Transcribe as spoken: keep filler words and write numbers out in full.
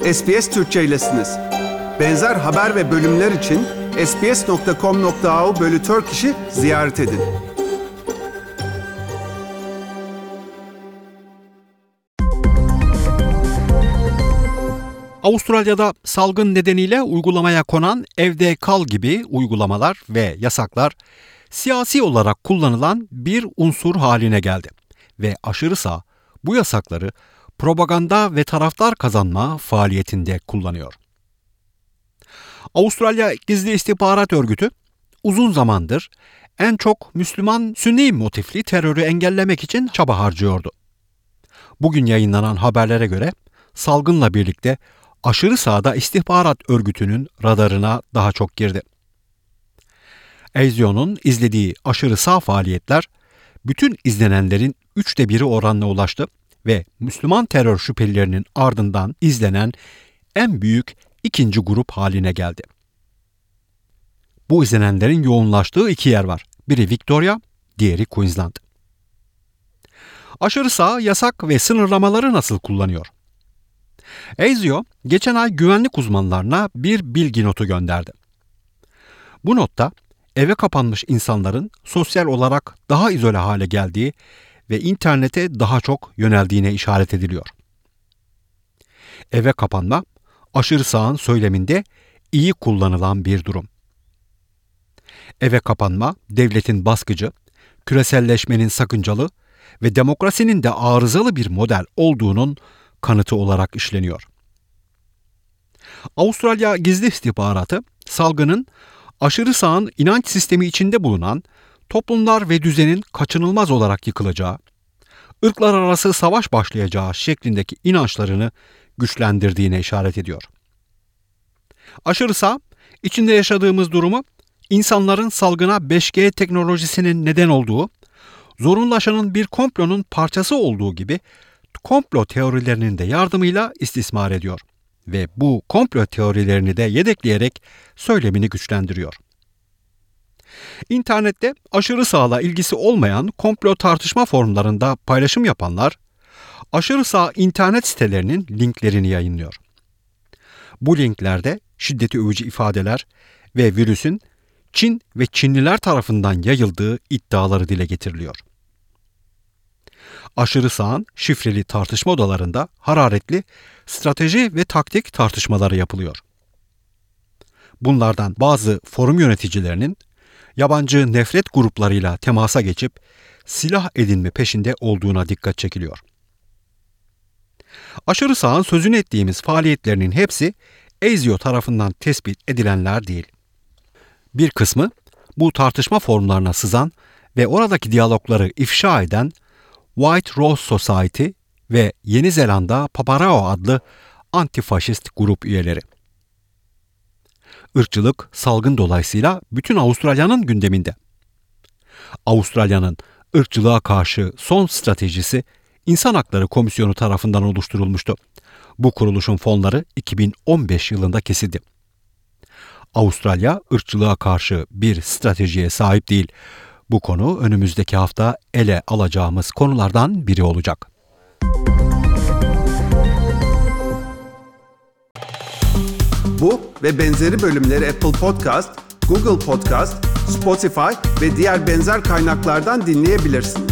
S B S Türkçe'ylesiniz. Benzer haber ve bölümler için sbs nokta com nokta a u bölü Turkish'i ziyaret edin. Avustralya'da salgın nedeniyle uygulamaya konan evde kal gibi uygulamalar ve yasaklar siyasi olarak kullanılan bir unsur haline geldi ve aşırı sağ bu yasakları propaganda ve taraftar kazanma faaliyetinde kullanıyor. Avustralya Gizli İstihbarat Örgütü uzun zamandır en çok Müslüman Sünni motifli terörü engellemek için çaba harcıyordu. Bugün yayınlanan haberlere göre salgınla birlikte aşırı sağda istihbarat örgütünün radarına daha çok girdi. A S I O'nun izlediği aşırı sağ faaliyetler bütün izlenenlerin üçte biri oranına ulaştı ve Müslüman terör şüphelilerinin ardından izlenen en büyük ikinci grup haline geldi. Bu izlenenlerin yoğunlaştığı iki yer var. Biri Victoria, diğeri Queensland. Aşırı sağ yasak ve sınırlamaları nasıl kullanıyor? A S I O geçen ay güvenlik uzmanlarına bir bilgi notu gönderdi. Bu notta eve kapanmış insanların sosyal olarak daha izole hale geldiği ve internete daha çok yöneldiğine işaret ediliyor. Eve kapanma, aşırı sağın söyleminde iyi kullanılan bir durum. Eve kapanma, devletin baskıcı, küreselleşmenin sakıncalı ve demokrasinin de arızalı bir model olduğunun kanıtı olarak işleniyor. Avustralya Gizli İstihbaratı, salgının aşırı sağın inanç sistemi içinde bulunan toplumlar ve düzenin kaçınılmaz olarak yıkılacağı, ırklar arası savaş başlayacağı şeklindeki inançlarını güçlendirdiğine işaret ediyor. Aşırı sağ, içinde yaşadığımız durumu insanların salgına beş G teknolojisinin neden olduğu, zorunlaşanın bir komplonun parçası olduğu gibi komplo teorilerinin de yardımıyla istismar ediyor ve bu komplo teorilerini de yedekleyerek söylemini güçlendiriyor. İnternette aşırı sağla ilgisi olmayan komplo tartışma forumlarında paylaşım yapanlar, aşırı sağ internet sitelerinin linklerini yayınlıyor. Bu linklerde şiddeti övücü ifadeler ve virüsün Çin ve Çinliler tarafından yayıldığı iddiaları dile getiriliyor. Aşırı sağın şifreli tartışma odalarında hararetli strateji ve taktik tartışmaları yapılıyor. Bunlardan bazı forum yöneticilerinin yabancı nefret gruplarıyla temasa geçip silah edinme peşinde olduğuna dikkat çekiliyor. Aşırı sağın sözünü ettiğimiz faaliyetlerinin hepsi A S I O tarafından tespit edilenler değil. Bir kısmı bu tartışma forumlarına sızan ve oradaki diyalogları ifşa eden White Rose Society ve Yeni Zelanda Paparao adlı antifaşist grup üyeleri. Irkçılık salgın dolayısıyla bütün Avustralya'nın gündeminde. Avustralya'nın ırkçılığa karşı son stratejisi İnsan Hakları Komisyonu tarafından oluşturulmuştu. Bu kuruluşun fonları iki bin on beş yılında kesildi. Avustralya ırkçılığa karşı bir stratejiye sahip değil. Bu konu önümüzdeki hafta ele alacağımız konulardan biri olacak. Bu ve benzeri bölümleri Apple Podcast, Google Podcast, Spotify ve diğer benzer kaynaklardan dinleyebilirsiniz.